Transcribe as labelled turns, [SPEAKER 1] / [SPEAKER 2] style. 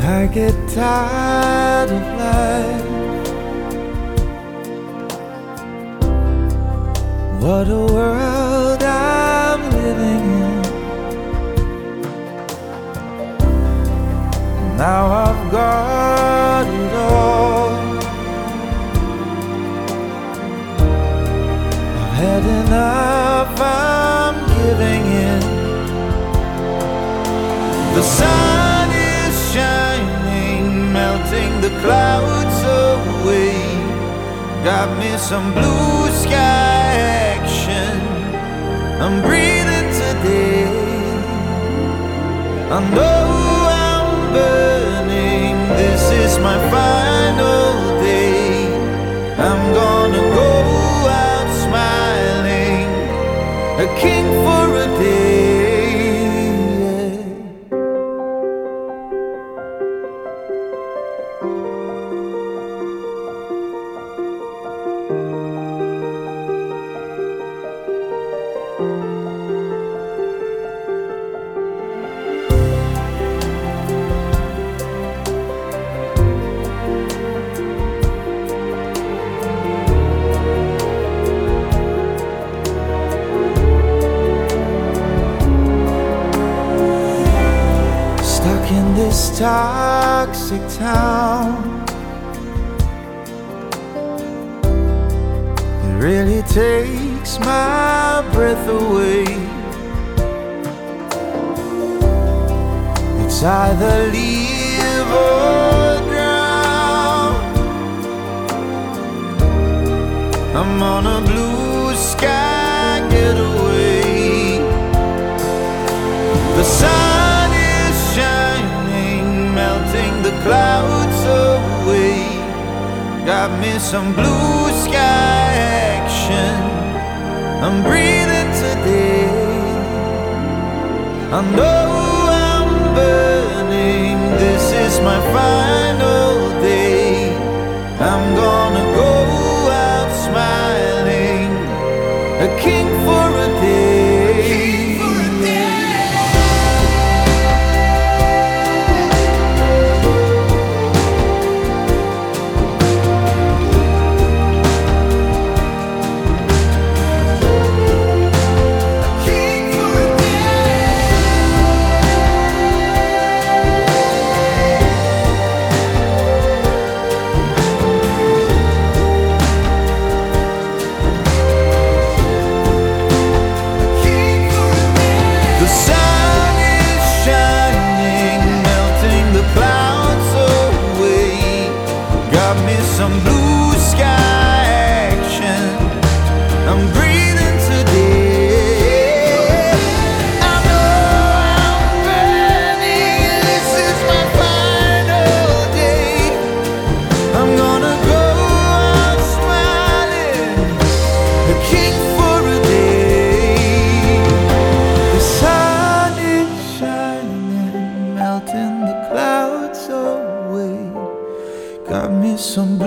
[SPEAKER 1] I get tired of life. What a world I'm living in. Now I've got it all. I've had enough, I'm giving in. The sun is shining, melting the clouds away. Got me some blue sky action, I'm breathing today. I know I'm burning, this is my final day. I'm gonna go out smiling, a king for a day. In this toxic town, it really takes my breath away. It's either live or drown. I'm on a blue sky getaway. The sun is shining, melting the clouds away. Got me some blue sky action, I'm breathing today. I know I'm burning, this is my final day. I'm gonna go out smiling, a king for a day. Some blue sky action, I'm breathing today. I know I'm burning, this is my final day. I'm gonna go out smiling, a king for a day. The sun is shining, melting the clouds away. Got me some